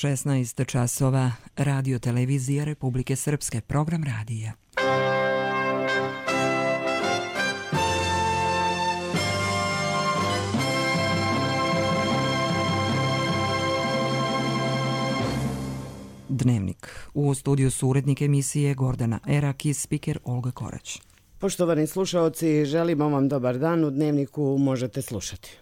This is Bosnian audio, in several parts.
16 časova, Radio televizija Republike Srpske, program radija. Dnevnik. U studiju su urednik emisije Gordana Erak i spiker Olga Korać. Poštovani slušaoci, želimo vam dobar dan. U Dnevniku možete slušati.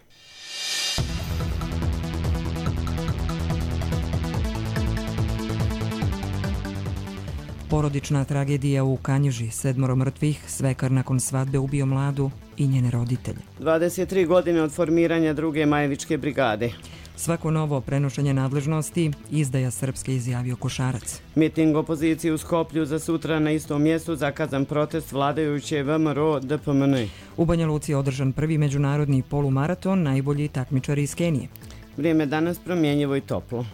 Porodična tragedija u Kanjiži, 7 mrtvih, svekar nakon svadbe ubio mladu i njene roditelje. 23 godine od formiranja druge Majevičke brigade. Svako novo prenošenje nadležnosti, izdaja Srpske, izjavio Košarac. Miting opozicije u Skoplju, za sutra na istom mjestu zakazan protest vladajuće VMRO DPMN. U Banja Luci je održan prvi međunarodni polumaraton, najbolji takmičari iz Kenije. Vrijeme danas promjenjivo i toplo.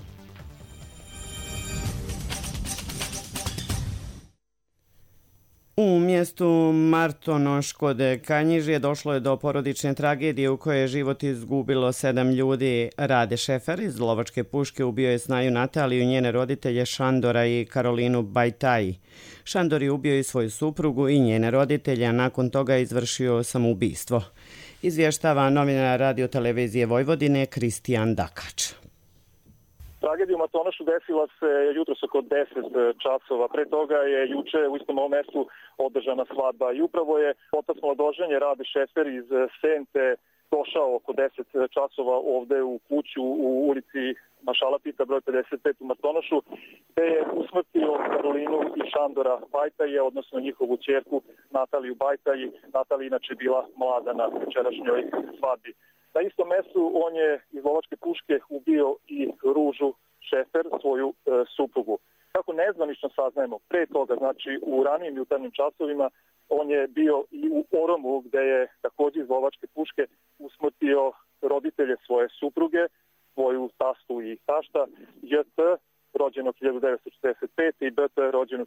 U mjestu Martonoš kod Kanjižije došlo je do porodične tragedije u kojoj je život izgubilo 7 ljudi. Rade Šefer iz lovačke puške ubio je Snaju Nataliju, njene roditelje Šandora i Karolinu Bajtaji. Šandor je ubio i svoju suprugu i njene roditelje, a nakon toga je izvršio samoubistvo. Izvještava novinar Radio televizije Vojvodine Kristijan Dakač. Tragedija u Martonošu desila se jutros oko 10 časova. Pre toga je juče u istom ovom mestu održana svadba i upravo je otac mladoženje Rade Šefer iz Sente došao oko 10 časova ovde u kuću u ulici Mašala Tita broj 55 u Martonošu, gde je usmrtio Karolinu i Šandora Bajtaje, odnosno njihovu ćerku Nataliju Bajtaji. Natalija inače bila mlada na večerašnjoj svadbi. Na istom mestu on je iz lovačke puške ubio i Ružu Šefer, svoju suprugu. Kako nezvanično saznajemo, pre toga, znači u ranijim jutarnjim časovima, on je bio i u Oromu, gde je također iz lovačke puške usmrtio roditelje svoje supruge, svoju tastu i tašta, JT, rođenog 1945. i BT, rođenog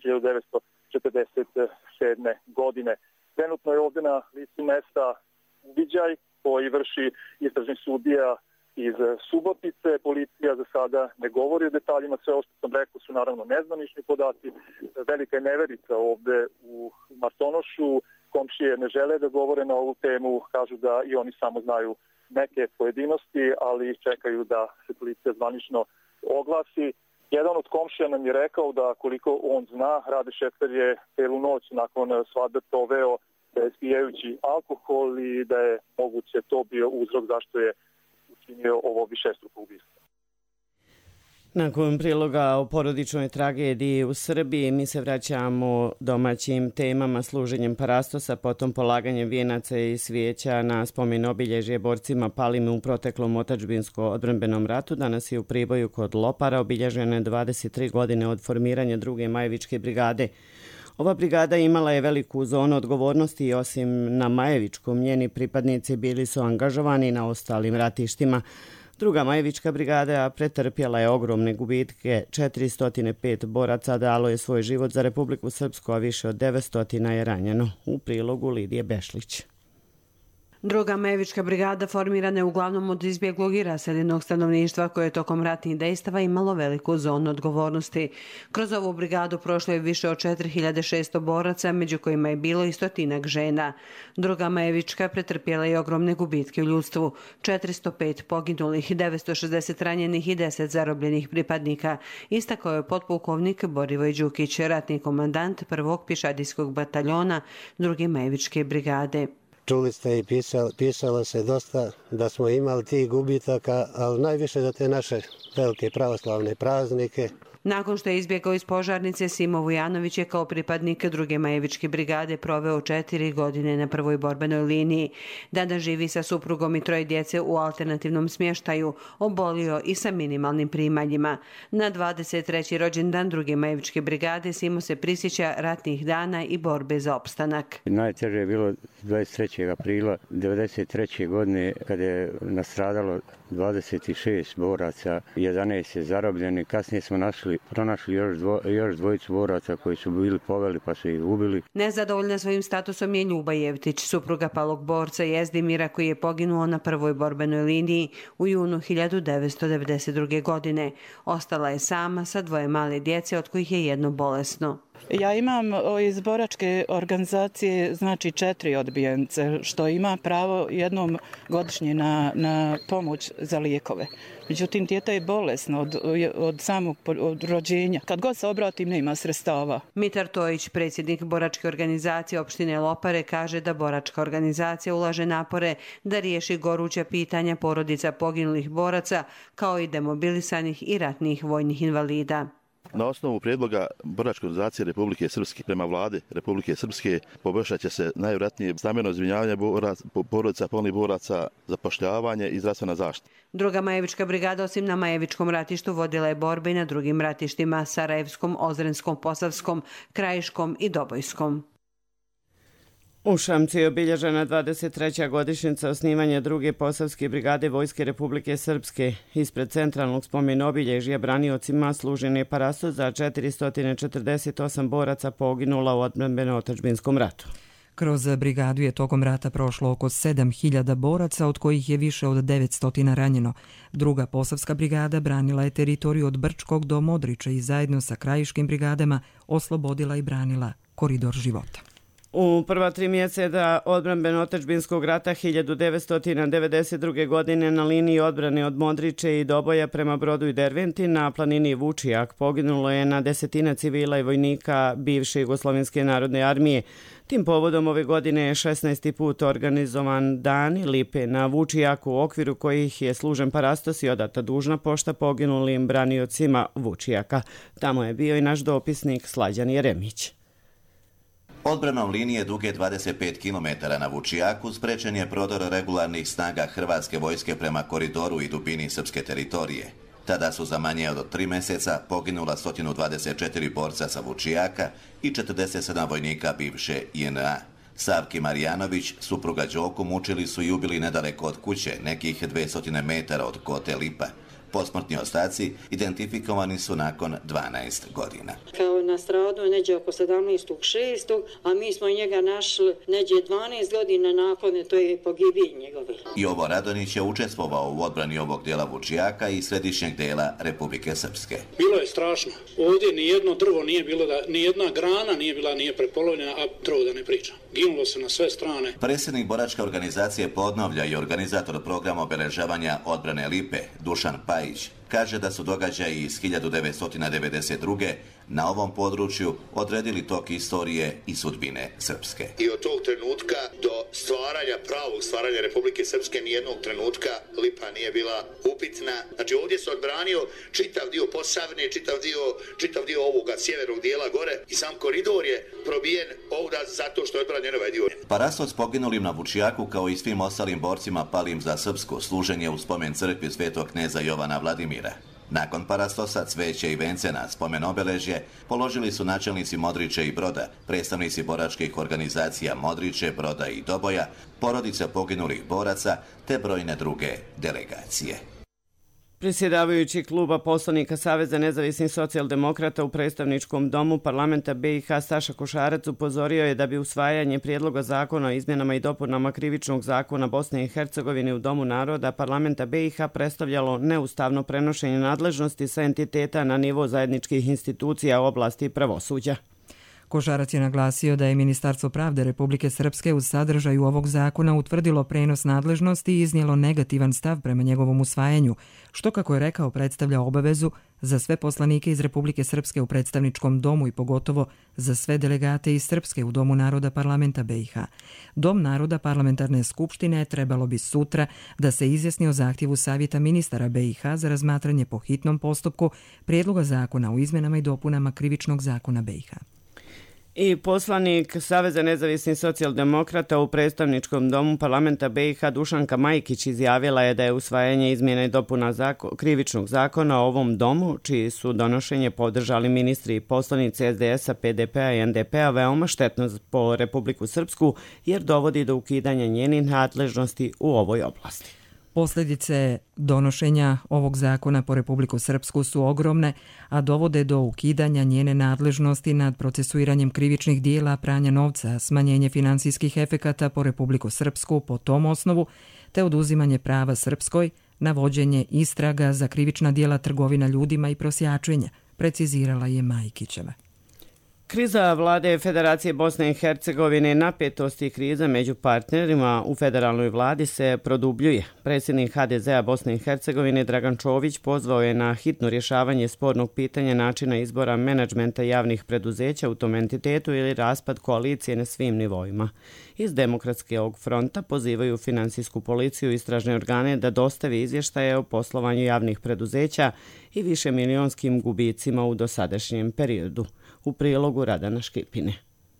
1947. godine. Trenutno je ovdje na listu mesta uviđaj koji vrši istražni sudija iz Subotice. Policija za sada ne govori o detaljima, sve ovo što sam rekao su naravno nezvanični podaci. Velika je neverica ovdje u Martonošu, komšije ne žele da govore na ovu temu, kažu da i oni samo znaju neke pojedinosti, ali čekaju da se policija zvanično oglasi. Jedan od komšija nam je rekao da koliko on zna, Rade Šefer je celu noć nakon svadbe proveo spijajući alkohol i da je moguće to bio uzrok zašto je učinio ovo višestruko ubistvo. Nakon priloga o porodičnoj tragediji u Srbiji, mi se vraćamo domaćim temama, služenjem parastosa, potom polaganjem vijenaca i svijeća na spomen obilježje borcima palim u proteklom otadžbinsko-odbrambenom ratu. Danas je u Priboju kod Lopara obilježene 23 godine od formiranja druge Majevičke brigade. Ova brigada imala je veliku zonu odgovornosti i osim na Majevičkom, njeni pripadnici bili su angažovani na ostalim ratištima. Druga Majevička brigada pretrpjela je ogromne gubitke, 405 boraca dalo je svoj život za Republiku Srpsku, a više od 900 je ranjeno. U prilogu Lidije Bešlić. Druga Majevička brigada formirana je uglavnom od izbjeglog i raseljenog stanovništva koje je tokom ratnih dejstava imalo veliku zonu odgovornosti. Kroz ovu brigadu prošlo je više od 4600 boraca, među kojima je bilo i 100 žena. Druga Majevička pretrpjela je ogromne gubitke u ljudstvu, 405 poginulih, 960 ranjenih i 10 zarobljenih pripadnika, istakao je potpukovnik Borivoj Đukić, ratni komandant prvog pješadijskog bataljona druge Majevičke brigade. Čuli ste i pisalo se dosta da smo imali tih gubitaka, ali najviše za te naše velike pravoslavne praznike. Nakon što je izbjegao iz Požarnice, Simo Vujanović je kao pripadnik druge Majevičke brigade proveo 4 godine na prvoj borbenoj liniji. Danas živi sa suprugom i 3 djece u alternativnom smještaju, obolio i sa minimalnim primanjima. Na 23. rođendan druge Majevičke brigade Simo se prisjeća ratnih dana i borbe za opstanak. Najteže je bilo 23. aprila 1993. godine kada je nastradalo 26 boraca, 11 je zarobljeni. Kasnije smo našli pronašli još dvojicu boraca koji su bili poveli pa su ih ubili. Nezadovoljna svojim statusom je Ljuba Jevtić, supruga palog borca Jezdimira koji je poginuo na prvoj borbenoj liniji u junu 1992. godine. Ostala je sama sa 2 male djece, od kojih je jedno bolesno. Ja imam iz boračke organizacije 4 odbijence, što ima pravo jednom godišnje na pomoć za lijekove. Međutim, dijete je bolesno od samog rođenja. Kad god se obratim, nema sredstava. Mitar Tojić, predsjednik boračke organizacije opštine Lopare, kaže da boračka organizacija ulaže napore da riješi goruća pitanja porodica poginulih boraca, kao i demobilisanih i ratnih vojnih invalida. Na osnovu prijedloga boračke organizacije Republike Srpske prema vlade Republike Srpske poboljšat će se najvjerojatnije stambeno zbrinjavanje porodica poginulih boraca, zapošljavanje i zdravstvena zaštita. Druga Majevička brigada osim na Majevičkom ratištu vodila je borbe i na drugim ratištima Sarajevskom, Ozrenskom, Posavskom, Krajiškom i Dobojskom. U Šamcu je obilježena 23. godišnjica osnivanja druge Posavske brigade Vojske Republike Srpske. Ispred centralnog spomen obilježja braniocima služen je parasto za 448 boraca poginula u odbrambeno-otadžbinskom ratu. Kroz brigadu je tokom rata prošlo oko 7.000 boraca, od kojih je više od 900 ranjeno. Druga Posavska brigada branila je teritoriju od Brčkog do Modriča i zajedno sa krajiškim brigadama oslobodila i branila koridor života. U prva 3 mjeseca odbrambeno-otadžbinskog rata 1992. godine na liniji odbrane od Modriče i Doboja prema Brodu i Derventi na planini Vučijak poginulo je na desetina civila i vojnika bivše Jugoslovenske narodne armije. Tim povodom ove godine je 16. put organizovan Dan Lipe na Vučijaku, u okviru kojih je služen parastos i odata dužna pošta poginulim braniocima Vučijaka. Tamo je bio i naš dopisnik Slađan Jeremić. Odbranom linije duge 25 km na Vučijaku sprečen je prodor regularnih snaga Hrvatske vojske prema koridoru i dubini srpske teritorije. Tada su za manje od 3 mjeseca poginula 124 borca sa Vučijaka i 47 vojnika bivše JNA. Savki Marijanović, supruga Đoku, mučili su i ubili nedaleko od kuće, nekih 200 metara od Kote Lipa. Posmrtni ostaci identifikovani su nakon 12 godina. Kao nastradao neđe oko 17.6. a mi smo njega našli neđe 12 godina nakon toj pogibije njegove. Jovo Radonić je učestvovao u odbrani ovog dijela Vučijaka i središnjeg dijela Republike Srpske. Bilo je strašno. Ovdje ni jedno drvo nije bilo, ni jedna grana nije prepolovljena, a drvo da ne pričam. Ginulo se na sve strane. Predsjednik boračke organizacije Podnovlja i organizator programa obeležavanja odbrane Lipe, Dušan Pajić, kaže da su događaji iz 1992. na ovom području odredili tok istorije i sudbine Srpske. I od tog trenutka do pravog stvaranja Republike Srpske nijednog trenutka Lipa nije bila upitna. Znači ovdje se odbranio čitav dio Posavine, čitav dio ovoga sjevernog dijela gore i sam koridor je probijen ovdje zato što je odbranjen ovaj dio. Parastos poginulim na Vučijaku kao i svim ostalim borcima palim za Srpsku služen je u spomen crkvi svetog kneza Jovana Vladimira. Nakon parastosa, cveće i vence na spomen obeležje položili su načelnici Modriče i Broda, predstavnici boračkih organizacija Modriče, Broda i Doboja, porodice poginulih boraca te brojne druge delegacije. Predsjedavajući kluba poslanika Saveza nezavisnih socijaldemokrata u predstavničkom domu parlamenta BiH Saša Košarac upozorio je da bi usvajanje prijedloga zakona o izmjenama i dopunama krivičnog zakona Bosne i Hercegovine u Domu naroda parlamenta BiH predstavljalo neustavno prenošenje nadležnosti sa entiteta na nivo zajedničkih institucija u oblasti pravosuđa. Košarac je naglasio da je Ministarstvo pravde Republike Srpske u sadržaju ovog zakona utvrdilo prenos nadležnosti i iznijelo negativan stav prema njegovom usvajanju, što, kako je rekao, predstavlja obavezu za sve poslanike iz Republike Srpske u predstavničkom domu i pogotovo za sve delegate iz Srpske u Domu naroda parlamenta BiH. Dom naroda parlamentarne skupštine trebalo bi sutra da se izjasni o zahtjevu Savjeta ministara BiH za razmatranje po hitnom postupku prijedloga zakona o izmjenama i dopunama krivičnog zakona BiH. I poslanik Saveza nezavisnih socijaldemokrata u predstavničkom domu parlamenta BiH Dušanka Majkić izjavila je da je usvajanje izmjena i dopuna krivičnog zakona o ovom domu, čiji su donošenje podržali ministri i poslanici SDS-a, PDP-a i NDP-a, veoma štetno po Republiku Srpsku jer dovodi do ukidanja njenih nadležnosti u ovoj oblasti. Posljedice donošenja ovog zakona po Republiku Srpsku su ogromne, a dovode do ukidanja njene nadležnosti nad procesuiranjem krivičnih dijela pranja novca, smanjenje finansijskih efekata po Republiku Srpsku po tom osnovu, te oduzimanje prava Srpskoj na vođenje istraga za krivična dijela trgovina ljudima i prosjačenja, precizirala je Majkićeva. Kriza vlade Federacije Bosne i Hercegovine, napetosti i kriza među partnerima u federalnoj vladi se produbljuje. Predsjednik HDZ-a Bosne i Hercegovine Dragan Čović pozvao je na hitno rješavanje spornog pitanja načina izbora menadžmenta javnih preduzeća u tom entitetu ili raspad koalicije na svim nivoima. Iz Demokratskog fronta pozivaju finansijsku policiju i istražne organe da dostavi izvještaje o poslovanju javnih preduzeća i višemilijonskim gubicima u dosadašnjem periodu. U prilogu Radana Škipine.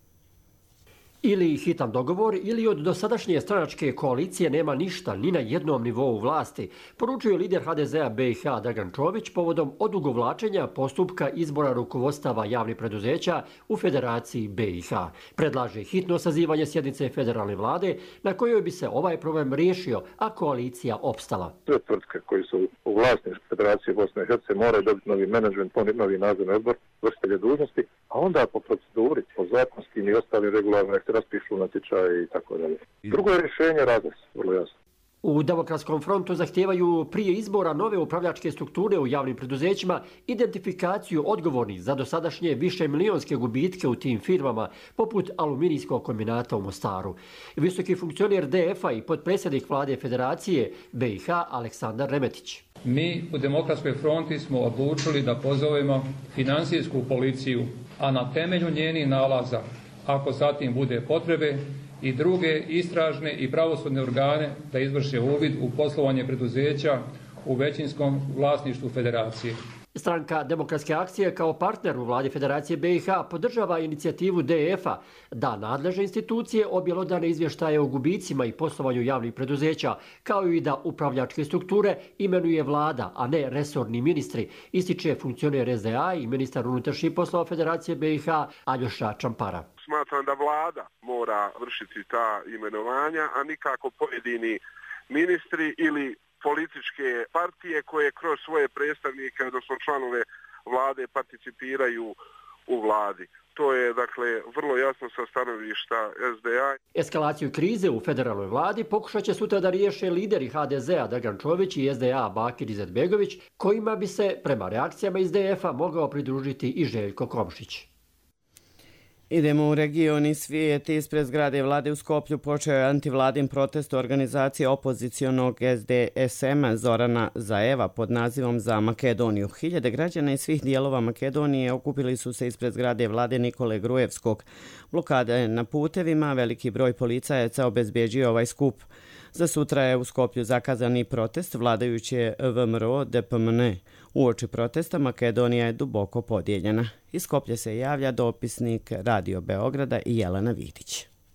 Ili hitan dogovor ili od dosadašnje stranačke koalicije nema ništa ni na jednom nivou vlasti, poručuje lider HDZ-a BiH Dragan Čović povodom odugovlačenja postupka izbora rukovodstava javnih preduzeća u Federaciji BiH. Predlaže hitno sazivanje sjednice federalne vlade na kojoj bi se ovaj problem riješio, a koalicija opstala. Sve tvrtke koji su u vlasništvu Federacije Bosne i Hercegovine moraju dobiti novi menadžment, novi nadzorni odbor, vršitelje dužnosti, a onda po proceduri, po zakonskim i ostalim regularnim raspišu natječaje i tako dalje. Drugo je rješenje razles, vrlo jasno. U Demokratskom frontu zahtijevaju prije izbora nove upravljačke strukture u javnim preduzećima identifikaciju odgovornih za dosadašnje višemilijonske gubitke u tim firmama, poput aluminijskog kombinata u Mostaru. Visoki funkcioner DF-a i potpredsjednik vlade Federacije BiH Aleksandar Remetić. Mi u Demokratskoj fronti smo odlučili da pozovemo finansijsku policiju, a na temelju njenih nalaza, ako zatim bude potrebe, i druge istražne i pravosudne organe da izvrše uvid u poslovanje preduzeća u većinskom vlasništvu Federacije. Stranka Demokratske akcije kao partner u vladi Federacije BiH podržava inicijativu DF-a da nadležne institucije objelodane izvještaje o gubicima i poslovanju javnih preduzeća, kao i da upravljačke strukture imenuje vlada, a ne resorni ministri, ističe funkcioner SDA i ministar unutrašnjih poslova Federacije BiH Aljoša Čampara. Smatram da vlada mora vršiti ta imenovanja, a nikako pojedini ministri ili političke partije koje kroz svoje predstavnike, odnosno članove vlade, participiraju u vladi. To je, dakle, vrlo jasno sa stanovišta SDA. Eskalaciju krize u federalnoj vladi pokušat će sutra da riješe lideri HDZ-a Dragan Čović i SDA Bakir Izetbegović, kojima bi se, prema reakcijama iz DF-a, mogao pridružiti i Željko Komšić. Idemo u region i svijet. Ispred zgrade vlade u Skoplju počeo je antivladin protest organizacije opozicionog SDSM-a Zorana Zaeva pod nazivom Za Makedoniju. Hiljade građana iz svih dijelova Makedonije okupili su se ispred zgrade vlade Nikole Grujevskog. Blokade na putevima, veliki broj policajaca obezbjeđuje ovaj skup. Za sutra je u Skoplju zakazani protest vladajuće VMRO DPMN. Uoči protesta Makedonija je duboko podijeljena. Iz Skoplja se javlja dopisnik Radio Beograda i Jelena Vidić.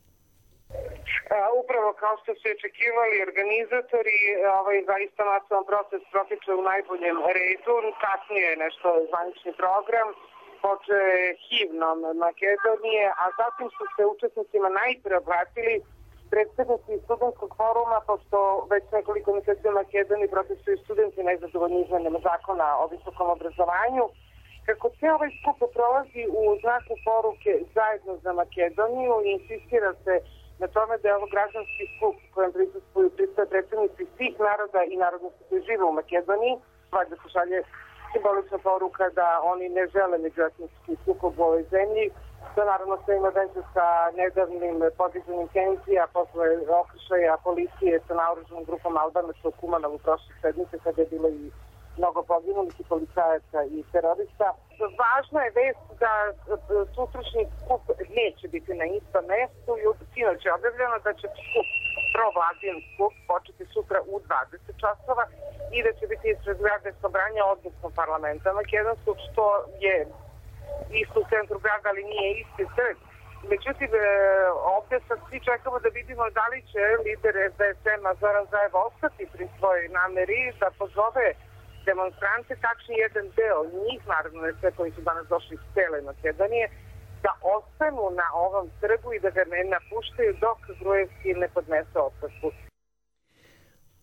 Upravo kao što su očekivali organizatori, zaista masovan protest protiče u najboljem redu. Kasnije je nešto zvanični program, počeo je himnom Makedonije, a zatim su se učesnicima najpre obratili predstavnici studentskog foruma, pošto već nekoliko mjeseci u Makedoniji protestuju studenti nezadovoljni izmenama zakona o visokom obrazovanju. Kako cijel ovaj skup prolazi u znaku poruke zajedno za Makedoniju i insistira se na tome da je ovo građanski skup kojem prisustvuju predstavnici svih naroda i narodnosti koji žive u Makedoniji, valjda se šalje simbolična poruka da oni ne žele međuetnički sukob u ovoj zemlji. To naravno sve ima veze sa nedavnim podizanjem tenzija posle okršaja policije sa naoružanom grupom Albanaca u Kumanovu prošle sedmice kada je bilo i mnogo poginulih i policajaca i terorista. Važna je vest da sutrašnji skup neće biti na istom mestu. Sinoć je objavljeno da će skup, provladin skup, početi sutra u 20 časova i da će biti ispred zgrade Sobranja, odnosno parlamenta makedonskog, što je isto u centru grada, ali nije isti trg. Međutim, ovdje sad svi čekamo da vidimo da li će lider SDSM-a Zoran Zaev ostati pri svojoj nameri da pozove demonstrante, tačnije jedan deo njih, naravno ne sve koji su danas došli iz cele Makedonije, da ostanu na ovom trgu i da ga ne napuštaju dok Grujevski ne podnese ostavku.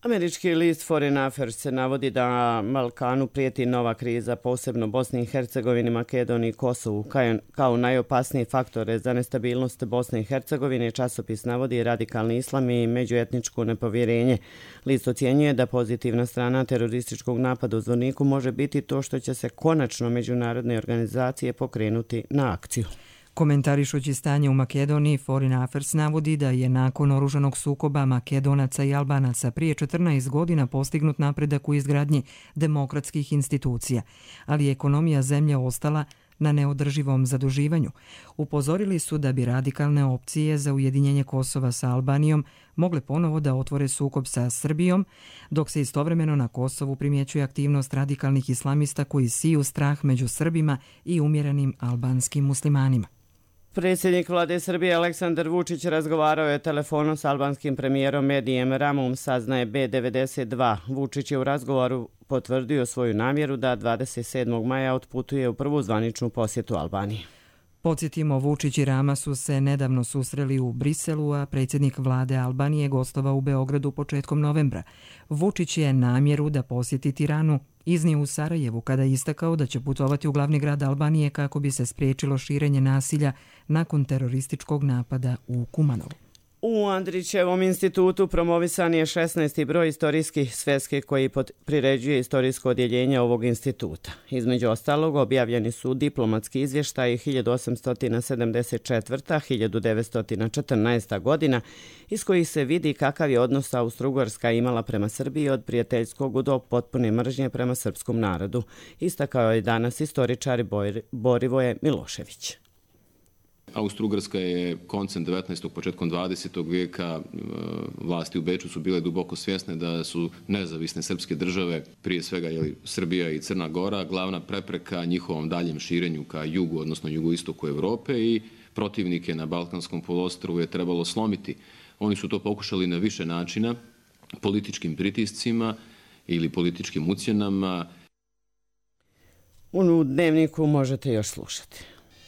Američki list Foreign Affairs se navodi da Balkanu prijeti nova kriza, posebno Bosni i Hercegovini, Makedoniji i Kosovu. Kao najopasnije faktore za nestabilnost Bosne i Hercegovine časopis navodi radikalni islam i međuetničko nepovjerenje. List ocjenjuje da pozitivna strana terorističkog napada u Zvorniku može biti to što će se konačno međunarodne organizacije pokrenuti na akciju. Komentarišući stanje u Makedoniji, Foreign Affairs navodi da je nakon oružanog sukoba Makedonaca i Albanaca prije 14 godina postignut napredak u izgradnji demokratskih institucija, ali je ekonomija zemlje ostala na neodrživom zaduživanju. Upozorili su da bi radikalne opcije za ujedinjenje Kosova sa Albanijom mogle ponovo da otvore sukob sa Srbijom, dok se istovremeno na Kosovu primjećuje aktivnost radikalnih islamista koji siju strah među Srbima i umjerenim albanskim muslimanima. Predsjednik vlade Srbije Aleksandar Vučić razgovarao je telefonom s albanskim premijerom Edijem Ramom, saznaje B92. Vučić je u razgovoru potvrdio svoju namjeru da 27. maja otputuje u prvu zvaničnu posjetu Albaniji. Podsjetimo, Vučić i Rama su se nedavno susreli u Briselu, a predsjednik vlade Albanije gostovao u Beogradu početkom novembra. Vučić je namjeru da posjeti Tiranu iznio u Sarajevu kada je istakao da će putovati u glavni grad Albanije kako bi se spriječilo širenje nasilja nakon terorističkog napada u Kumanovu. U Andrićevom institutu promovisan je 16. broj istorijskih sveske koji priređuje istorijsko odjeljenje ovog instituta. Između ostalog objavljeni su diplomatski izvještaji 1874-1914. godina iz kojih se vidi kakav je odnos Austro-Ugarska imala prema Srbiji od prijateljskog do potpune mržnje prema srpskom narodu. Istakao je danas istoričar Borivoje Milošević. Austro-Ugarska je koncem 19. početkom 20. vijeka vlasti u Beču su bile duboko svjesne da su nezavisne srpske države, prije svega Srbija i Crna Gora, glavna prepreka njihovom daljem širenju ka jugu, odnosno jugoistoku Evrope, i protivnike na Balkanskom poluostrvu je trebalo slomiti. Oni su to pokušali na više načina, političkim pritiscima ili političkim ucjenama. U Dnevniku možete još slušati.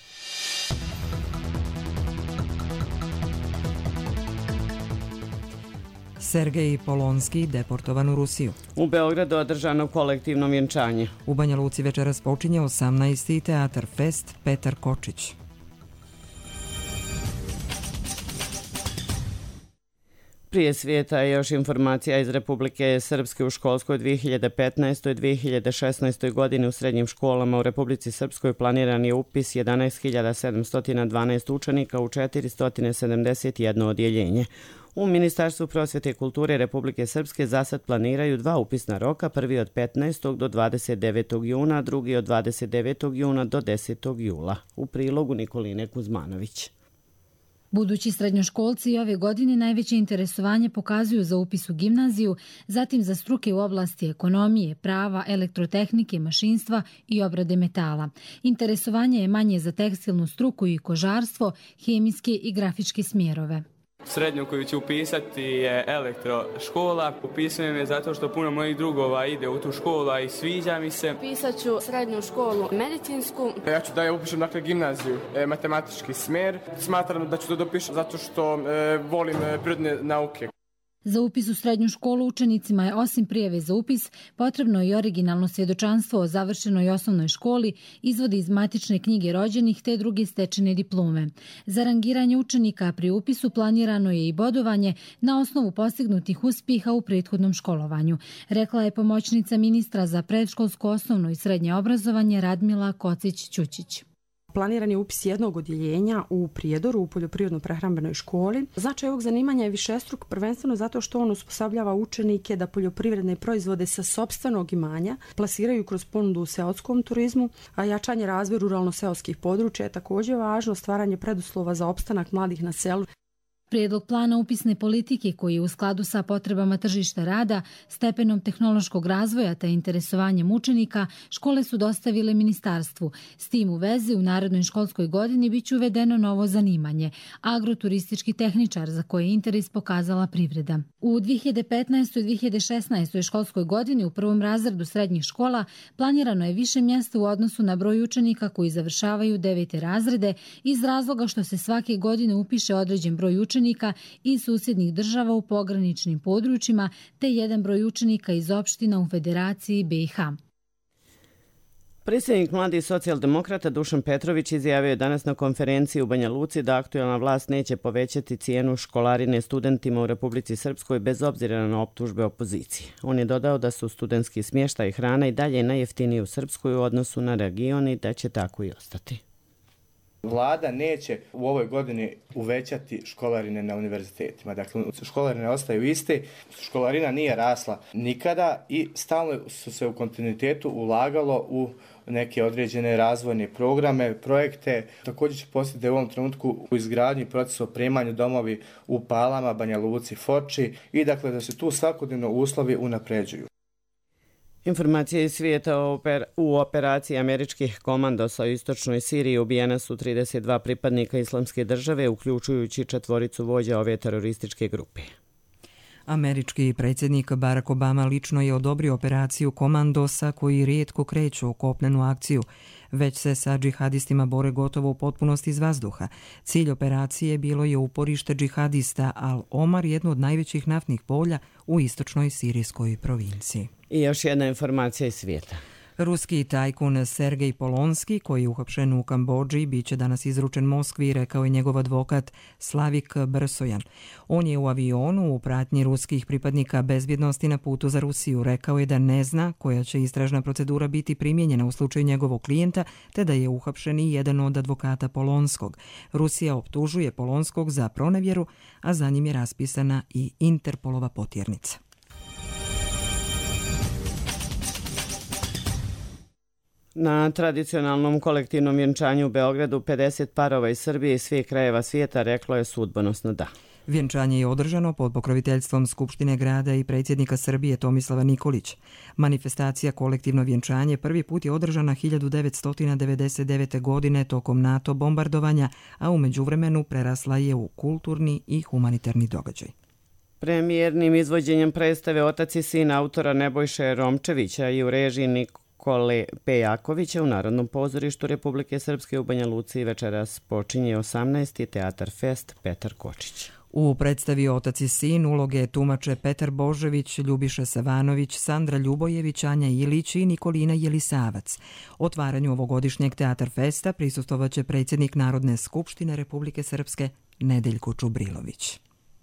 Sergej Polonski deportovan u Rusiju. U Beogradu održano kolektivno vjenčanje. U Banja Luci večeras počinje 18. Teatar Fest Petar Kočić. Prije svijeta je još informacija iz Republike Srpske. U školskoj 2015. i 2016. godini u srednjim školama u Republici Srpskoj planiran je upis 11.712 učenika u 471 odjeljenje. U Ministarstvu prosvjete i kulture Republike Srpske zasad planiraju 2 upisna roka, prvi od 15. do 29. juna, drugi od 29. juna do 10. jula. U prilogu Nikoline Kuzmanović. Budući srednjoškolci i ove godine najveće interesovanje pokazuju za upis u gimnaziju, zatim za struke u oblasti ekonomije, prava, elektrotehnike, mašinstva i obrade metala. Interesovanje je manje za tekstilnu struku i kožarstvo, hemijske i grafičke smjerove. Srednju koju ću upisati je elektroškola. Upisujem je zato što puno mojih drugova ide u tu školu i sviđa mi se. Upisat ću srednju školu medicinsku. Ja ću da je upišem gimnaziju, matematički smjer. Smatram da ću to dopišem zato što volim prirodne nauke. Za upis u srednju školu učenicima je osim prijave za upis potrebno i originalno svjedočanstvo o završenoj osnovnoj školi, izvodi iz matične knjige rođenih te druge stečene diplome. Za rangiranje učenika pri upisu planirano je i bodovanje na osnovu postignutih uspjeha u prethodnom školovanju, rekla je pomoćnica ministra za predškolsko, osnovno i srednje obrazovanje Radmila Kocić-Ćučić. Planiran je upis jednog odjeljenja u Prijedoru u poljoprivredno-prehrambenoj školi. Značaj ovog zanimanja je višestruk, prvenstveno zato što on uspostavljava učenike da poljoprivredne proizvode sa sopstvenog imanja plasiraju kroz ponudu u seoskom turizmu, a jačanje razvoja ruralno-seoskih područja je također važno, stvaranje preduslova za opstanak mladih na selu. Prijedlog plana upisne politike koji je u skladu sa potrebama tržišta rada, stepenom tehnološkog razvoja te interesovanjem učenika, škole su dostavile ministarstvu. S tim u vezi u narednoj školskoj godini biće uvedeno novo zanimanje, agroturistički tehničar, za koje je interes pokazala privreda. U 2015. i 2016. školskoj godini u prvom razredu srednjih škola planirano je više mjesta u odnosu na broj učenika koji završavaju 9. razrede iz razloga što se svake godine upiše određen broj učenika učenika iz susjednih država u pograničnim područjima te jedan broj učenika iz opština u Federaciji BiH. Predsjednik mladih socijaldemokrata Dušan Petrović izjavio je danas na konferenciji u Banja Luci da aktualna vlast neće povećati cijenu školarine studentima u Republici Srpskoj bez obzira na optužbe opozicije. On je dodao da su studentski smještaj i hrana i dalje najjeftiniji u Srpskoj u odnosu na region i da će tako i ostati. Vlada neće u ovoj godini uvećati školarine na univerzitetima. Dakle, školarine ostaju iste, školarina nije rasla nikada i stalno su se u kontinuitetu ulagalo u neke određene razvojne programe, projekte. Također će posjetiti u ovom trenutku u izgradnji procesu opremanju domovi u Palama, Banja Luci, Foči i dakle da se tu svakodnevno uslovi unapređuju. Informacije iz svijeta u operaciji američkih komandosa u istočnoj Siriji ubijena su 32 pripadnika Islamske države, uključujući 4 vođa ove terorističke grupe. Američki predsjednik Barack Obama lično je odobrio operaciju komandosa koji rijetko kreću u kopnenu akciju. Već se sa džihadistima bore gotovo u potpunosti iz vazduha. Cilj operacije bilo je uporište džihadista Al-Omar, jedno od najvećih naftnih polja u istočnoj sirijskoj provinciji. I još jedna informacija iz svijeta. Ruski tajkun Sergej Polonski, koji je uhapšen u Kambodži, biće danas izručen Moskvi, rekao je njegov advokat Slavik Brsojan. On je u avionu u pratnji ruskih pripadnika bezbjednosti na putu za Rusiju. Rekao je da ne zna koja će istražna procedura biti primijenjena u slučaju njegovog klijenta, te da je uhapšen i jedan od advokata Polonskog. Rusija optužuje Polonskog za pronevjeru, a za njim je raspisana i Interpolova potjernica. Na tradicionalnom kolektivnom vjenčanju u Beogradu 50 parova iz Srbije i svih krajeva svijeta reklo je sudbonosno da. Vjenčanje je održano pod pokroviteljstvom Skupštine grada i predsjednika Srbije Tomislava Nikolić. Manifestacija Kolektivno vjenčanje prvi put je održana 1999. godine tokom NATO bombardovanja, a u međuvremenu prerasla je u kulturni i humanitarni događaj. Premijernim izvođenjem predstave Otac i sin autora Nebojše Romčevića i u režiji Nikole Pejakovića u Narodnom pozorištu Republike Srpske u Banja Luci večeras počinje 18. Teatar Fest Petar Kočić. U predstavi Otac i sin uloge tumače Petar Božević, Ljubiša Savanović, Sandra Ljubojević, Anja Ilić i Nikolina Jelisavac. Otvaranju ovogodišnjeg Teatar Festa prisustvovaće predsjednik Narodne skupštine Republike Srpske Nedeljko Čubrilović.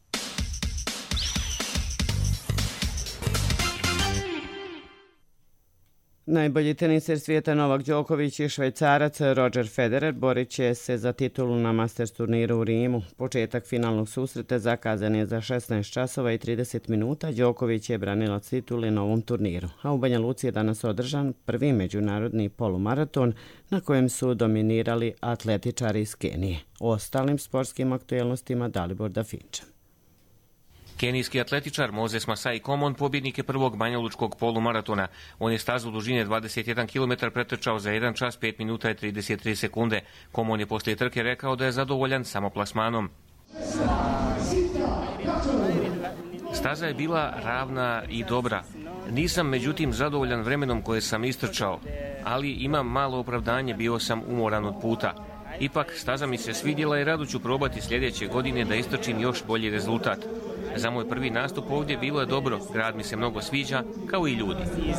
Najbolji teniser svijeta Novak Đoković i Švajcarac Roger Federer borit će se za titulu na Masters turniru u Rimu. Početak finalnog susreta zakazan je za 16 časova i 30 minuta. Đoković je branilac titule na ovom turniru. A u Banja Luci je danas održan prvi međunarodni polumaraton na kojem su dominirali atletičari iz Kenije. O ostalim sportskim aktuelnostima Dalibor Dafinčan. Kenijski atletičar Moses Masai Komon pobjednik je prvog banjalučkog polumaratona. On je stazu dužine 21 km pretrčao za 1 čas 5 minuta i 33 sekunde. Komon je poslije trke rekao da je zadovoljan samo plasmanom. Staza je bila ravna i dobra. Nisam međutim zadovoljan vremenom koje sam istrčao, ali imam malo opravdanje, bio sam umoran od puta. Ipak staza mi se svidjela i rado ću probati sljedeće godine da istrčim još bolji rezultat. Za moj prvi nastup ovdje bilo je dobro, grad mi se mnogo sviđa, kao i ljudi.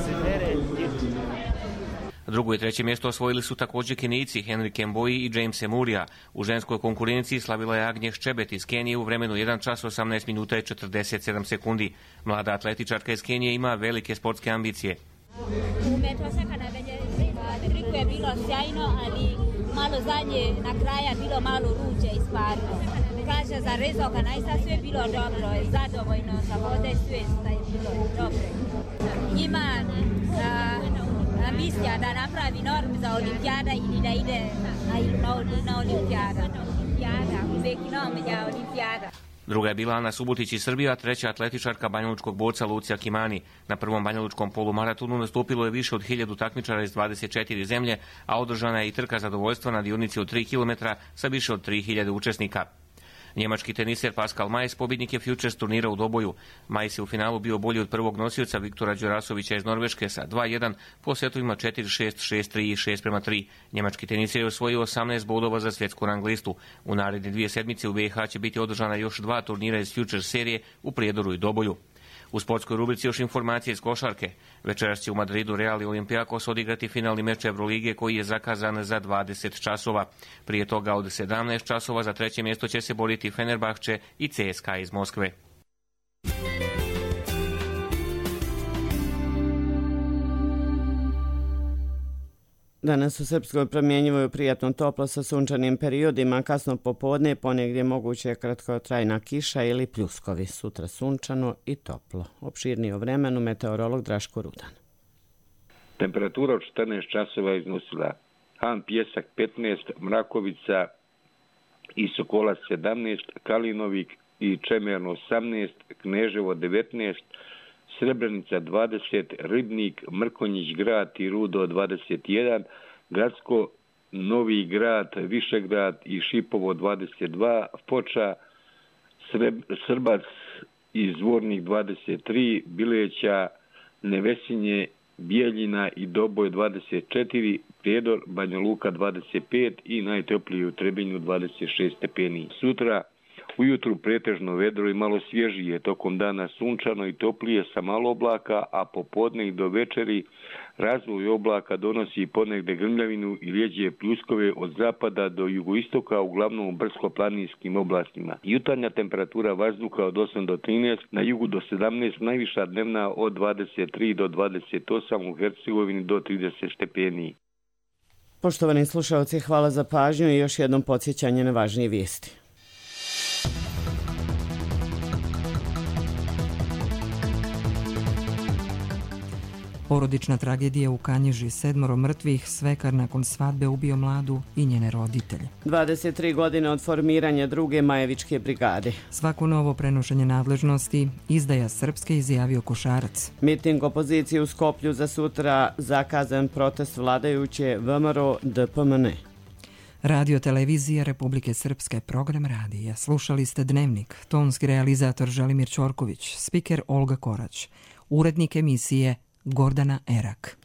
Drugo i treće mjesto osvojili su također Kenijci Henry Kemboji i James Emurija. U ženskoj konkurenciji slavila je Agnješ Čebet iz Kenije u vremenu 1 čas 18 minuta i 47 sekundi. Mlada atletičarka iz Kenije ima velike sportske ambicije. Triku je bilo sjajno, ali malo zadnje na kraja bilo malo ruđe isparno. Kaže za rezoka najsta sve bilo dobro, zadovoljno za vode sve je bilo dobro. Ima ambicija da napravi norm za olimpijada ili da ide na olimpijada. Uvijek imamo olimpijada. Druga je bila Ana Subotić iz Srbije, a treća atletičarka banjalučkog borca Lucija Kimani. Na prvom banjalučkom polumaratonu nastupilo je više od 1000 takmičara iz 24 zemlje, a održana je i trka zadovoljstva na dionici od 3 km sa više od 3000 učesnika. Njemački teniser Pascal Majs pobjednik je Futures turnira u doboju. Majs je u finalu bio bolji od prvog nosioca Viktora Đurasovića iz Norveške sa 2-1 po setovima 4-6, 6-3 i 6-3. Njemački teniser je osvojio 18 bodova za svjetsku rang listu. U naredne 2 sedmice u BiH će biti održana još 2 turnira iz Futures serije u Prijedoru i Doboju. U sportskoj rubrici još informacije iz košarke. Večeras će u Madridu Real i Olympiakos odigrati finalni meč Evrolige koji je zakazan za 20 časova. Prije toga od 17 časova za treće mjesto će se boriti Fenerbahče i CSKA iz Moskve. Danas u Srpskoj promjenjivaju prijatno toplo sa sunčanim periodima, kasno popodne ponegdje moguće kratkotrajna kiša ili pljuskovi. Sutra sunčano i toplo. Opširnije o vremenu meteorolog Draško Rudan. Temperatura od 14 časova iznosila Han Pjesak 15, Mrakovica i Sokolac 17, Kalinovik i Čemerno 18, Kneževo 19, Srebrenica 20, Ribnik, Mrkonjić grad i Rudo 21, Gradsko, Novi grad, Višegrad i Šipovo 22, Foča, Srbac i Zvornik 23, Bileća, Nevesinje, Bijeljina i Doboj 24, Prijedor, Banja Luka 25 i najtoplije u Trebinju 26 stepeni. Sutra ujutru pretežno vedro i malo svježije, tokom dana sunčano i toplije sa malo oblaka, a popodne i do večeri razvoj oblaka donosi ponegde grmljavinu i rijeđe pljuskove od zapada do jugoistoka, uglavnom u brdsko-planinskim oblastima. Jutarnja temperatura vazduha od 8 do 13, na jugu do 17, najviša dnevna od 23 do 28, u Hercegovini do 30 stepeni. Poštovani slušalci, hvala za pažnju i još jednom podsjećanje na važnije vijesti. Porodična tragedija u Kanjiži, 7 mrtvih, svekar nakon svadbe ubio mladu i njene roditelje. 23 godine od formiranja druge Majevičke brigade. Svako novo prenošenje nadležnosti, izdaja Srpske, izjavio Košarac. Miting opozicije u Skoplju za sutra, zakazan protest vladajuće VMRO DPMN. Radio televizija Republike Srpske, program radija. Slušali ste Dnevnik, tonski realizator Želimir Ćorković, spiker Olga Korać, urednik emisije Gordana Erak.